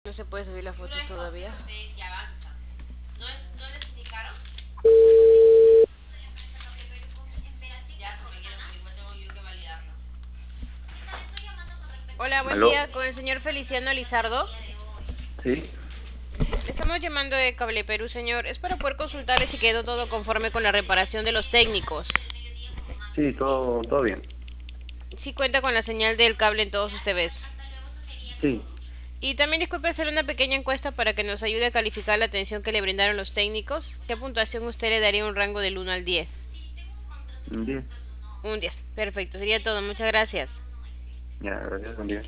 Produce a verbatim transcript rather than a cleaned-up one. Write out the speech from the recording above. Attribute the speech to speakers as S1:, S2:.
S1: No se puede subir las fotos todavía. Hola, buen
S2: ¿Aló?
S1: día, con el señor Feliciano Lizardo.
S2: Sí,
S1: Le estamos llamando de Cable Perú, señor. Es para poder consultarle si quedó todo conforme con la reparación de los técnicos.
S2: sí, todo, todo bien.
S1: Sí cuenta con la señal del cable en todos sus T Vs.
S2: Sí,
S1: Y también disculpe hacer una pequeña encuesta para que nos ayude a calificar la atención que le brindaron los técnicos. ¿Qué puntuación usted le daría un rango del uno al diez?
S2: un día.
S1: Un diez. Perfecto, sería todo. Muchas gracias.
S2: Ya, gracias, buen día.